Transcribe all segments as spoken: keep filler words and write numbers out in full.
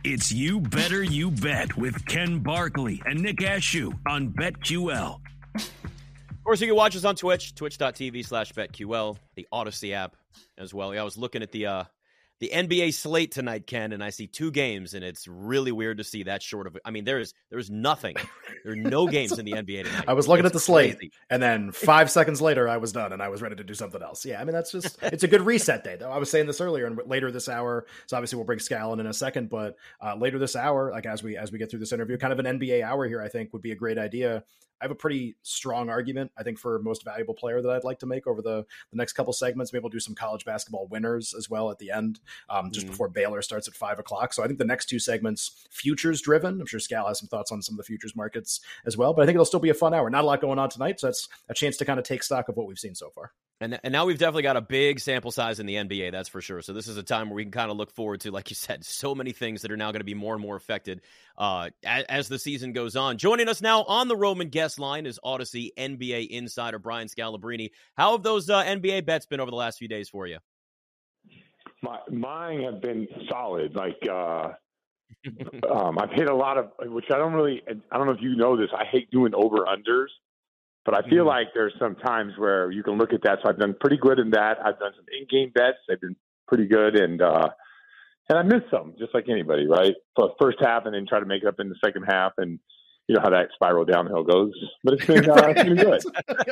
It's You Better You Bet with Ken Barkley and Nick Ashew on BetQL. Of course, you can watch us on Twitch, twitch.tv slash BetQL, the Odyssey app as well. Yeah, I was looking at the uh, the N B A slate tonight, Ken, and I see two games, and it's really weird to see that short of – I mean, there is there is nothing. There are no games in the N B A tonight. I was looking it's at the slate, crazy. And then five seconds later, I was done, and I was ready to do something else. Yeah, I mean, that's just – it's a good reset day, though. I was saying this earlier, and later this hour, so obviously we'll bring Scallon in a second, but uh, later this hour, like as we as we get through this interview, kind of an N B A hour here, I think, would be a great idea. I have a pretty strong argument, I think, for most valuable player that I'd like to make over the, the next couple segments. Maybe we'll do some college basketball winners as well at the end, um, just mm. before Baylor starts at five o'clock. So I think the next two segments, futures driven. I'm sure Scal has some thoughts on some of the futures markets as well, but I think it'll still be a fun hour. Not a lot going on tonight, so that's a chance to kind of take stock of what we've seen so far. And, and now we've definitely got a big sample size in the N B A, that's for sure. So this is a time where we can kind of look forward to, like you said, so many things that are now going to be more and more affected uh, as, as the season goes on. Joining us now on the Roman guest line is Odyssey N B A insider Brian Scalabrine. How have those uh, N B A bets been over the last few days for you? My, mine have been solid. Like uh, um, I've hit a lot of, which I don't really, I don't know if you know this, I hate doing over-unders. But I feel mm. like there's some times where you can look at that. So I've done pretty good in that. I've done some in-game bets. They've been pretty good. And uh, and I missed some, just like anybody, right? For the first half and then try to make it up in the second half. And you know how that spiral downhill goes. But it's been, uh, it's been good.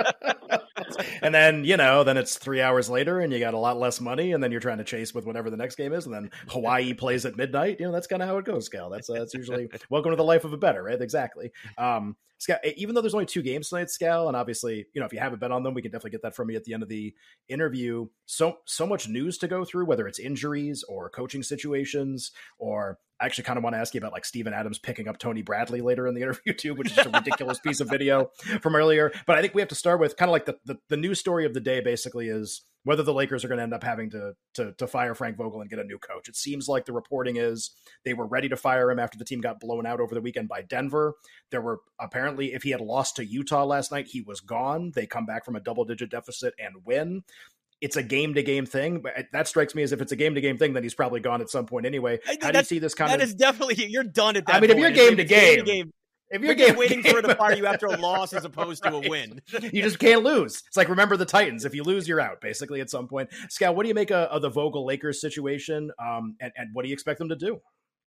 And then, you know, then it's three hours later and you got a lot less money. And then you're trying to chase with whatever the next game is. And then Hawaii plays at midnight. You know, that's kind of how it goes, Scal. That's, uh, that's usually welcome to the life of a bettor, right? Exactly. Um, Scal, even though there's only two games tonight, Scal, and obviously, you know, if you have a bet on them, we can definitely get that from you at the end of the interview. So, so much news to go through, whether it's injuries or coaching situations, or I actually kind of want to ask you about like Steven Adams picking up Tony Bradley later in the interview too, which is a ridiculous piece of video from earlier. But I think we have to start with kind of like the, the, the news story of the day basically is whether the Lakers are going to end up having to, to to fire Frank Vogel and get a new coach. It seems like the reporting is they were ready to fire him after the team got blown out over the weekend by Denver. There were apparently, if he had lost to Utah last night, he was gone. They come back from a double-digit deficit and win. It's a game-to-game thing, but that strikes me as if it's a game-to-game thing, then he's probably gone at some point anyway. How do you see this kind that of... That is definitely... You're done at that I mean, point. if you're game-to-game... game If you're, you're waiting for it to fire you after a loss as opposed to right. a win. You just can't lose. It's like, remember the Titans. If you lose, you're out, basically, at some point. Scal, what do you make of, of the Vogel Lakers situation, um, and, and what do you expect them to do?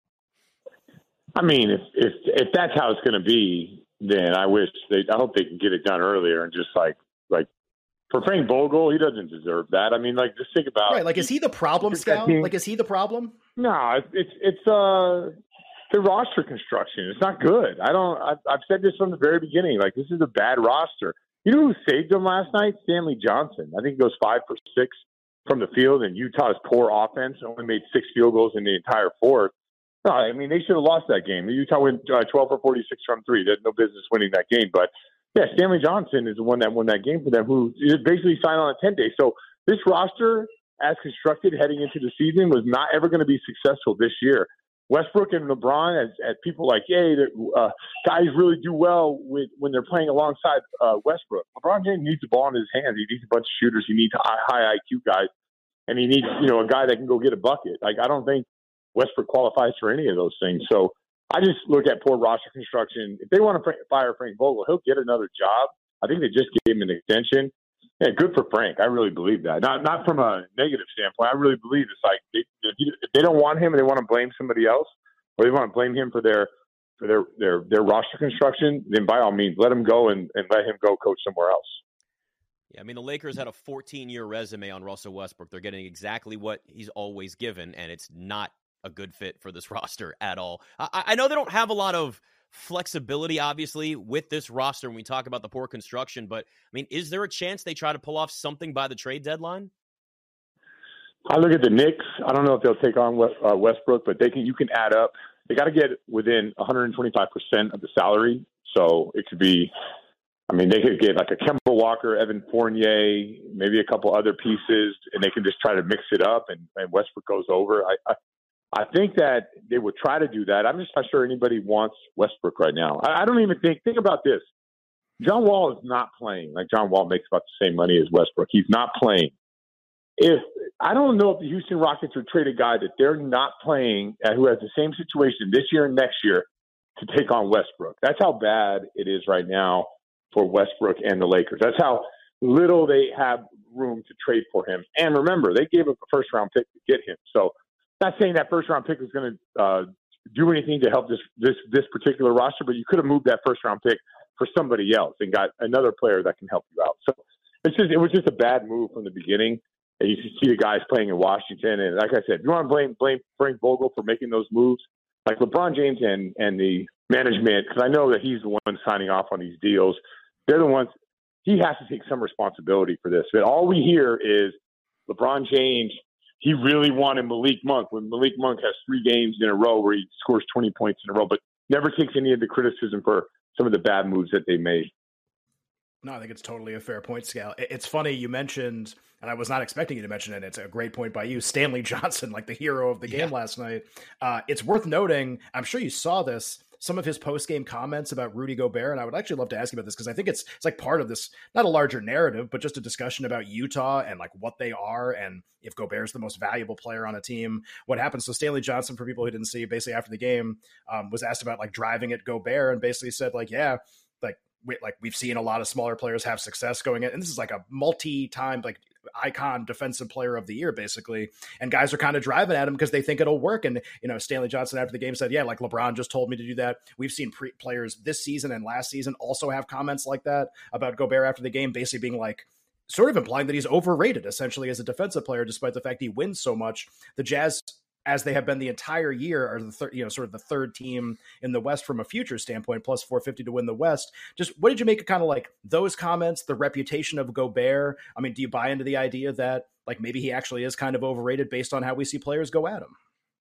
I mean, if if, if that's how it's going to be, then I wish they. I hope they can get it done earlier and just like like for Frank Vogel, he doesn't deserve that. I mean, like just think about right. Like, is he the problem, Scal? Like, is he the problem? No, it's it's, it's uh. the roster construction. It's not good. I don't, I've, I've said this from the very beginning. Like, this is a bad roster. You know who saved them last night? Stanley Johnson. I think he goes five for six from the field, and Utah's poor offense only made six field goals in the entire fourth. No, I mean, they should have lost that game. Utah went uh, twelve for forty-six from three. They had no business winning that game. But, yeah, Stanley Johnson is the one that won that game for them, who basically signed on a ten-day. So this roster, as constructed heading into the season, was not ever going to be successful this year. Westbrook and LeBron, as, as people like, hey, uh, guys really do well with, when they're playing alongside uh, Westbrook. LeBron James needs the ball in his hands. He needs a bunch of shooters. He needs high, high I Q guys, and he needs, you know, a guy that can go get a bucket. Like, I don't think Westbrook qualifies for any of those things. So I just look at poor roster construction. If they want to fire Frank Vogel, he'll get another job. I think they just gave him an extension. Yeah, good for Frank. I really believe that. Not not from a negative standpoint. I really believe it's like they, if they don't want him and they want to blame somebody else, or they want to blame him for their for their their, their roster construction, then by all means let him go and, and let him go coach somewhere else. Yeah, I mean the Lakers had a fourteen-year resume on Russell Westbrook. They're getting exactly what he's always given, and it's not a good fit for this roster at all. I, I know they don't have a lot of flexibility, obviously, with this roster when we talk about the poor construction, but I mean, is there a chance they try to pull off something by the trade deadline? I look at the Knicks. I don't know if they'll take on uh, Westbrook, but they can. You can add up. They got to get within one hundred twenty-five percent of the salary, so it could be. I mean, they could get like a Kemba Walker, Evan Fournier, maybe a couple other pieces, and they can just try to mix it up, and, and Westbrook goes over. I, I I think that they would try to do that. I'm just not sure anybody wants Westbrook right now. I, I don't even think, think about this. John Wall is not playing. Like John Wall makes about the same money as Westbrook. He's not playing. if I don't know if the Houston Rockets would trade a guy that they're not playing, uh, who has the same situation this year and next year, to take on Westbrook. That's how bad it is right now for Westbrook and the Lakers. That's how little they have room to trade for him. And remember, they gave up a first round pick to get him. So not saying that first round pick was going to uh, do anything to help this, this, this particular roster, but you could have moved that first round pick for somebody else and got another player that can help you out. So it's just, it was just a bad move from the beginning. And you see the guys playing in Washington. And like I said, if you want to blame, blame Frank Vogel for making those moves, like LeBron James and, and the management, because I know that he's the one signing off on these deals. They're the ones, he has to take some responsibility for this. But all we hear is LeBron James, he really wanted Malik Monk when Malik Monk has three games in a row where he scores twenty points in a row, but never takes any of the criticism for some of the bad moves that they made. No, I think it's totally a fair point, Scal. It's funny you mentioned, and I was not expecting you to mention it, it's a great point by you, Stanley Johnson, like the hero of the game yeah. last night. Uh, it's worth noting, I'm sure you saw this, some of his post-game comments about Rudy Gobert, and I would actually love to ask you about this because I think it's it's like part of this, not a larger narrative, but just a discussion about Utah and like what they are and if Gobert is the most valuable player on a team, what happens. So Stanley Johnson, for people who didn't see, basically after the game, um, was asked about like driving at Gobert and basically said like, yeah, like, we, like we've seen a lot of smaller players have success going in. And this is like a multi-time like icon defensive player of the year, basically. And guys are kind of driving at him because they think it'll work. And, you know, Stanley Johnson after the game said, yeah, like LeBron just told me to do that. We've seen pre- players this season and last season also have comments like that about Gobert after the game, basically being like, sort of implying that he's overrated essentially as a defensive player, despite the fact he wins so much. The Jazz, as they have been the entire year, are the third, you know, sort of the third team in the West from a future standpoint, plus four fifty to win the West. Just what did you make of kind of like those comments, the reputation of Gobert? I mean, do you buy into the idea that like maybe he actually is kind of overrated based on how we see players go at him?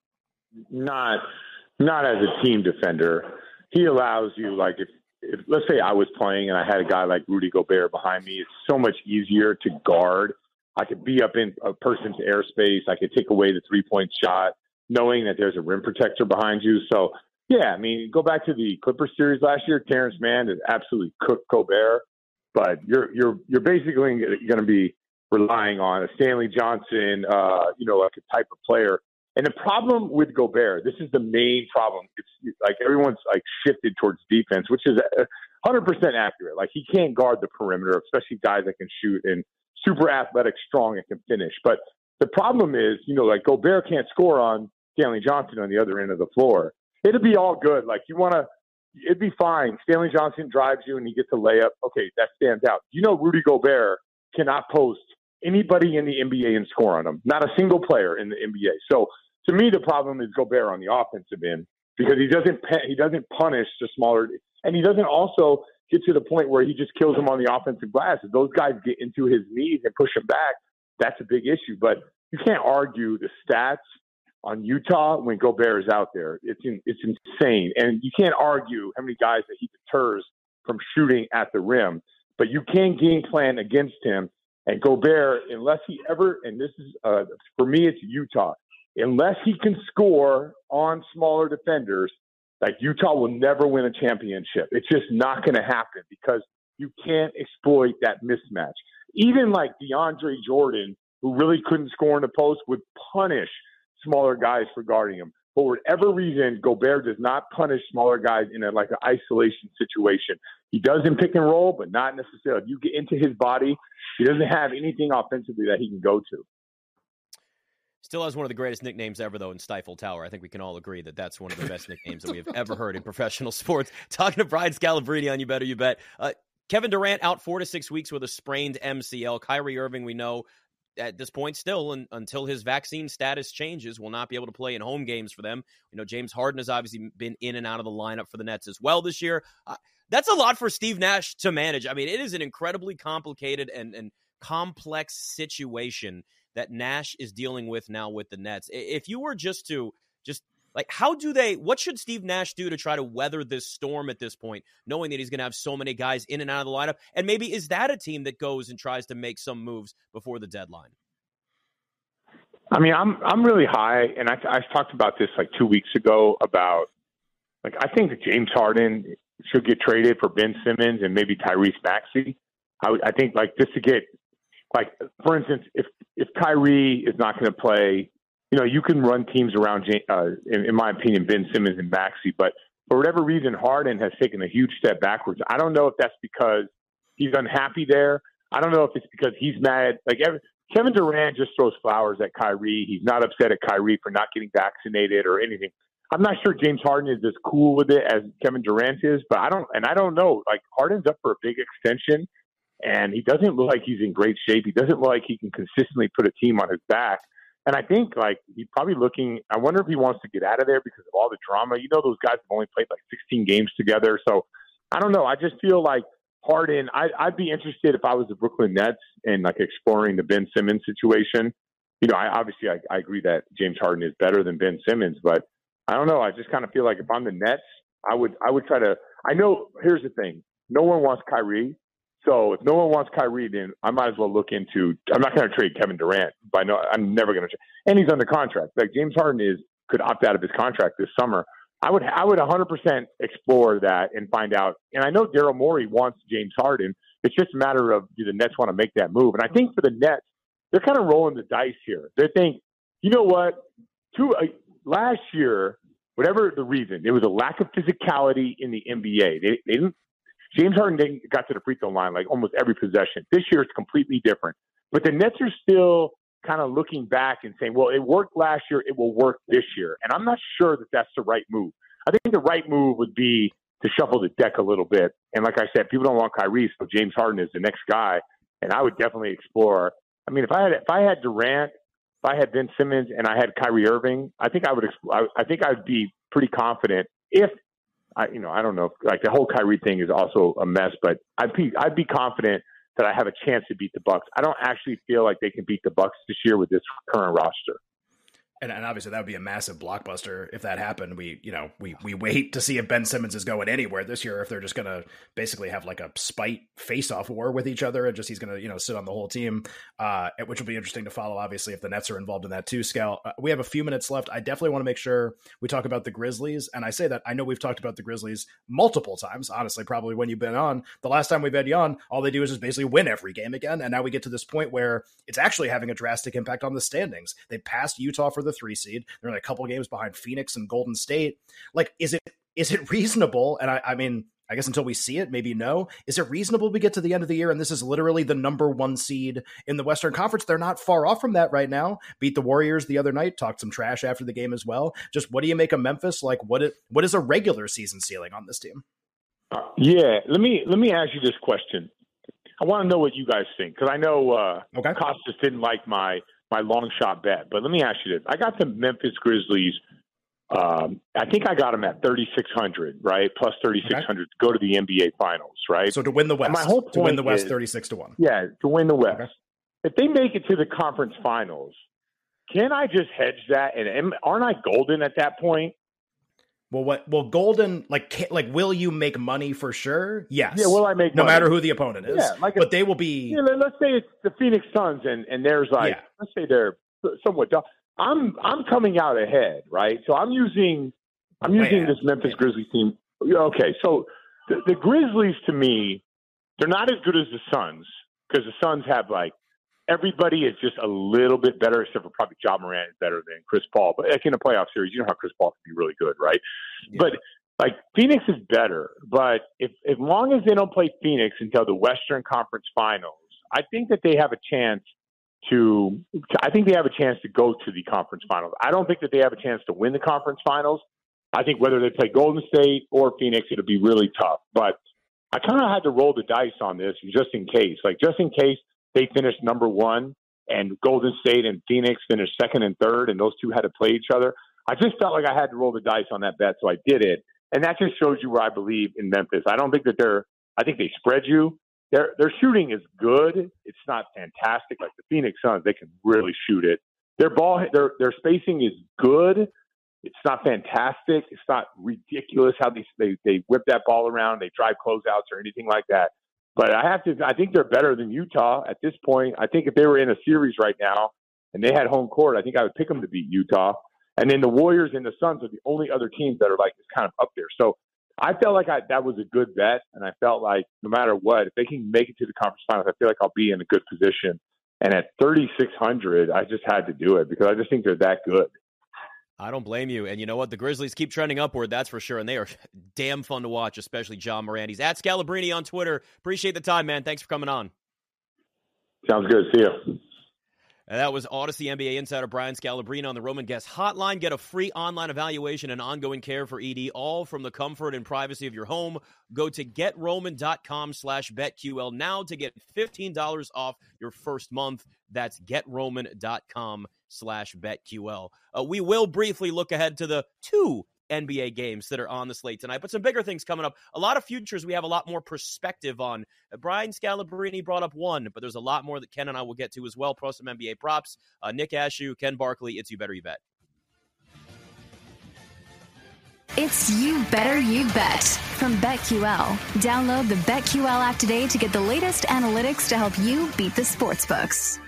Not, not as a team defender. He allows you, like if, if let's say I was playing and I had a guy like Rudy Gobert behind me, it's so much easier to guard. I could be up in a person's airspace. I could take away the three-point shot, knowing that there's a rim protector behind you. So, yeah, I mean, go back to the Clippers series last year. Terrence Mann has absolutely cooked Gobert, but you're you're you're basically going to be relying on a Stanley Johnson, uh, you know, like a type of player. And the problem with Gobert, this is the main problem. It's like everyone's like shifted towards defense, which is one hundred percent accurate. Like he can't guard the perimeter, especially guys that can shoot and super athletic, strong, and can finish. But the problem is, you know, like Gobert can't score on Stanley Johnson on the other end of the floor. It'd be all good. Like you want to, it'd be fine. Stanley Johnson drives you and he gets a layup. Okay, that stands out. You know, Rudy Gobert cannot post anybody in the N B A and score on him. Not a single player in the N B A. So to me, the problem is Gobert on the offensive end because he doesn't he doesn't punish the smaller, and he doesn't also get to the point where he just kills him on the offensive glass. If those guys get into his knees and push him back, that's a big issue. But you can't argue the stats on Utah when Gobert is out there. It's in, it's insane. And you can't argue how many guys that he deters from shooting at the rim. But you can game plan against him. And Gobert, unless he ever, and this is, uh, for me, it's Utah, unless he can score on smaller defenders, like Utah will never win a championship. It's just not going to happen because you can't exploit that mismatch. Even like DeAndre Jordan, who really couldn't score in the post, would punish smaller guys for guarding him. For whatever reason, Gobert does not punish smaller guys in a, like an isolation situation. He does in pick and roll, but not necessarily. If you get into his body, he doesn't have anything offensively that he can go to. Still has one of the greatest nicknames ever, though, in Stifle Tower. I think we can all agree that that's one of the best nicknames that we have ever heard in professional sports. Talking to Brian Scalabrine on You Better You Bet. Uh, Kevin Durant out four to six weeks with a sprained M C L. Kyrie Irving, we know at this point still, and, until his vaccine status changes, will not be able to play in home games for them. You know, James Harden has obviously been in and out of the lineup for the Nets as well this year. Uh, that's a lot for Steve Nash to manage. I mean, it is an incredibly complicated and, and complex situation that Nash is dealing with now with the Nets. If you were just to just like, how do they, what should Steve Nash do to try to weather this storm at this point, knowing that he's going to have so many guys in and out of the lineup? And maybe is that a team that goes and tries to make some moves before the deadline? I mean, I'm, I'm really high. And I, I talked about this like two weeks ago about like, I think that James Harden should get traded for Ben Simmons and maybe Tyrese Maxey. I, I think like just to get like, for instance, if if Kyrie is not going to play, you know, you can run teams around, uh, in, in my opinion, Ben Simmons and Maxey. But for whatever reason, Harden has taken a huge step backwards. I don't know if that's because he's unhappy there. I don't know if it's because he's mad. Like every, Kevin Durant just throws flowers at Kyrie. He's not upset at Kyrie for not getting vaccinated or anything. I'm not sure James Harden is as cool with it as Kevin Durant is, but I don't, and I don't know. Like Harden's up for a big extension, and he doesn't look like he's in great shape. He doesn't look like he can consistently put a team on his back. And I think like he's probably looking. I wonder if he wants to get out of there because of all the drama. You know, those guys have only played like sixteen games together, so I don't know. I just feel like Harden. I, I'd be interested if I was the Brooklyn Nets and like exploring the Ben Simmons situation. You know, I obviously I, I agree that James Harden is better than Ben Simmons, but I don't know. I just kind of feel like if I'm the Nets, I would I would try to. I know. Here's the thing: no one wants Kyrie. So if no one wants Kyrie, then I might as well look into. I'm not going to trade Kevin Durant. By no, I'm never going to. And he's under contract. Like James Harden is could opt out of his contract this summer. I would I would one hundred percent explore that and find out. And I know Daryl Morey wants James Harden. It's just a matter of do the Nets want to make that move. And I think for the Nets, they're kind of rolling the dice here. They think, you know what? Two uh, last year, whatever the reason, there was a lack of physicality in the N B A. They, they didn't. James Harden didn't, got to the free throw line like almost every possession. This year it's completely different. But the Nets are still kind of looking back and saying, well, it worked last year, it will work this year. And I'm not sure that that's the right move. I think the right move would be to shuffle the deck a little bit. And like I said, people don't want Kyrie, so James Harden is the next guy. And I would definitely explore. I mean, if I had if I had Durant, if I had Ben Simmons, and I had Kyrie Irving, I think I would. Explore, I think I would be pretty confident if. I, you know, I don't know. If, like the whole Kyrie thing is also a mess, but I'd be, I'd be confident that I have a chance to beat the Bucks. I don't actually feel like they can beat the Bucks this year with this current roster. And, and obviously that would be a massive blockbuster if that happened. We, you know, we, we wait to see if Ben Simmons is going anywhere this year, if they're just going to basically have like a spite face-off war with each other and just he's going to, you know, sit on the whole team, uh, which will be interesting to follow, obviously, if the Nets are involved in that too, Scal. Uh, we have a few minutes left. I definitely want to make sure we talk about the Grizzlies. And I say that I know we've talked about the Grizzlies multiple times, honestly, probably when you've been on. The last time we've had you on, all they do is just basically win every game again. And now we get to this point where it's actually having a drastic impact on the standings. They passed Utah for the three seed. They're a couple of games behind Phoenix and Golden State. Like, is it is it reasonable? And I, I mean, I guess until we see it, maybe no. Is it reasonable we get to the end of the year and this is literally the number one seed in the Western Conference? They're not far off from that right now. Beat the Warriors the other night, talked some trash after the game as well. Just what do you make of Memphis? Like, what it, what is a regular season ceiling on this team? Yeah, let me let me ask you this question. I want to know what you guys think because I know uh, okay. Costas didn't like my my long shot bet, but let me ask you this: I got the Memphis Grizzlies. Um, I think I got them at thirty-six hundred, right? Plus thirty-six hundred okay. to go to the N B A Finals, right? So to win the West, and my whole point to win the West, is, thirty-six to one. Yeah, to win the West. Okay. If they make it to the conference finals, can I just hedge that? And am, aren't I golden at that point? Well, what? Well, golden, like, like, will you make money for sure? Yes. Yeah, will I make no money? matter who the opponent is? Yeah, like but a, they will be. Yeah, let's say it's the Phoenix Suns, and and there's like, yeah. let's say they're somewhat. I'm I'm coming out ahead, right? So I'm using I'm using Man. this Memphis Grizzlies team. Okay, so the, the Grizzlies to me, they're not as good as the Suns because the Suns have like. Everybody is just a little bit better, except for probably Ja Morant is better than Chris Paul. But like in a playoff series, you know how Chris Paul can be really good, right? Yeah. But like Phoenix is better. But if as long as they don't play Phoenix until the Western Conference Finals, I think that they have a chance to. I think they have a chance to go to the conference finals. I don't think that they have a chance to win the conference finals. I think whether they play Golden State or Phoenix, it'll be really tough. But I kind of had to roll the dice on this just in case, like just in case. They finished number one, and Golden State and Phoenix finished second and third, and those two had to play each other. I just felt like I had to roll the dice on that bet, so I did it. And that just shows you where I believe in Memphis. I don't think that they're – I think they spread you. Their their shooting is good. It's not fantastic. Like the Phoenix Suns, they can really shoot it. Their ball – their their spacing is good. It's not fantastic. It's not ridiculous how they, they, they whip that ball around. They drive closeouts or anything like that. But I have to. I think they're better than Utah at this point. I think if they were in a series right now and they had home court, I think I would pick them to beat Utah. And then the Warriors and the Suns are the only other teams that are like kind of up there. So I felt like I, that was a good bet, and I felt like no matter what, if they can make it to the conference finals, I feel like I'll be in a good position. And at thirty-six hundred, I just had to do it because I just think they're that good. I don't blame you. And you know what? The Grizzlies keep trending upward, that's for sure. And they are damn fun to watch, especially John Morant. He's at Scalabrini on Twitter. Appreciate the time, man. Thanks for coming on. Sounds good. See you. And that was Odyssey N B A insider Brian Scalabrine on the Roman Guest Hotline. Get a free online evaluation and ongoing care for E D, all from the comfort and privacy of your home. Go to getroman.com slash BetQL now to get fifteen dollars off your first month. That's getroman.com slash BetQL. Uh, we will briefly look ahead to the two N B A games that are on the slate tonight, but some bigger things coming up. A lot of futures we have a lot more perspective on. Uh, Brian Scalabrine brought up one, but there's a lot more that Ken and I will get to as well. Plus some N B A props. Uh, Nick Ashew, Ken Barkley, it's You Better You Bet. It's You Better You Bet from BetQL. Download the BetQL app today to get the latest analytics to help you beat the sportsbooks.